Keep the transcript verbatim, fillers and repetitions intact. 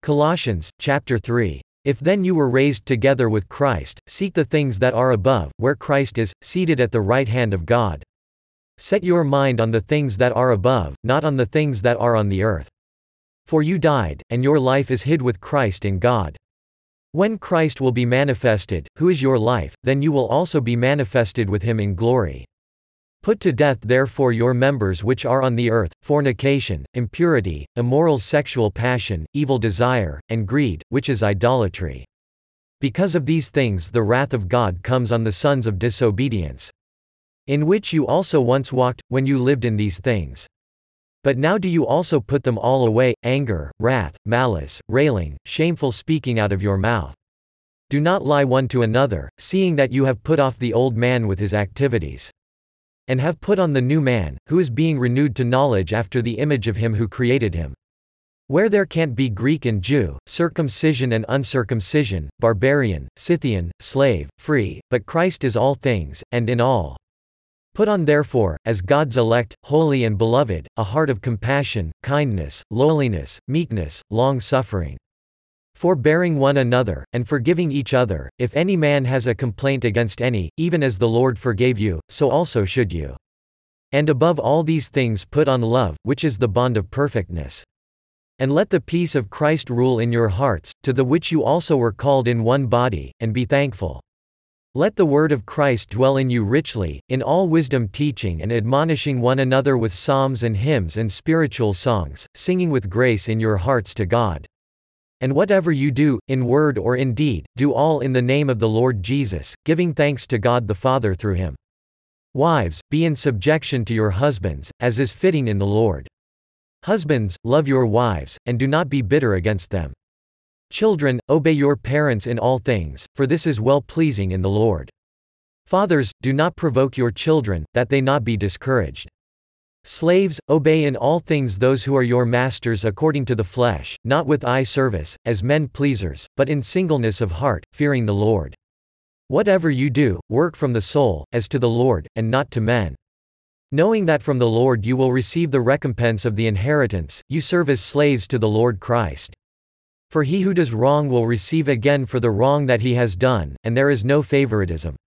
Colossians, chapter three. If then you were raised together with Christ, seek the things that are above, where Christ is, seated at the right hand of God. Set your mind on the things that are above, not on the things that are on the earth. For you died, and your life is hid with Christ in God. When Christ will be manifested, who is your life, then you will also be manifested with him in glory. Put to death therefore your members which are on the earth, fornication, impurity, immoral sexual passion, evil desire, and greed, which is idolatry. Because of these things the wrath of God comes on the sons of disobedience. In which you also once walked, when you lived in these things. But now do you also put them all away, anger, wrath, malice, railing, shameful speaking out of your mouth. Do not lie one to another, seeing that you have put off the old man with his activities. And have put on the new man, who is being renewed to knowledge after the image of him who created him. Where there can't be Greek and Jew, circumcision and uncircumcision, barbarian, Scythian, slave, free, but Christ is all things, and in all. Put on therefore, as God's elect, holy and beloved, a heart of compassion, kindness, lowliness, meekness, long-suffering. Forbearing one another, and forgiving each other, if any man has a complaint against any, even as the Lord forgave you, so also should you. And above all these things put on love, which is the bond of perfectness. And let the peace of Christ rule in your hearts, to the which you also were called in one body, and be thankful. Let the word of Christ dwell in you richly, in all wisdom teaching and admonishing one another with psalms and hymns and spiritual songs, singing with grace in your hearts to God. And whatever you do, in word or in deed, do all in the name of the Lord Jesus, giving thanks to God the Father through him. Wives, be in subjection to your husbands, as is fitting in the Lord. Husbands, love your wives, and do not be bitter against them. Children, obey your parents in all things, for this is well-pleasing in the Lord. Fathers, do not provoke your children, that they not be discouraged. Slaves, obey in all things those who are your masters according to the flesh, not with eye service, as men pleasers, but in singleness of heart, fearing the Lord. Whatever you do, work from the soul, as to the Lord, and not to men. Knowing that from the Lord you will receive the recompense of the inheritance, you serve as slaves to the Lord Christ. For he who does wrong will receive again for the wrong that he has done, and there is no favoritism.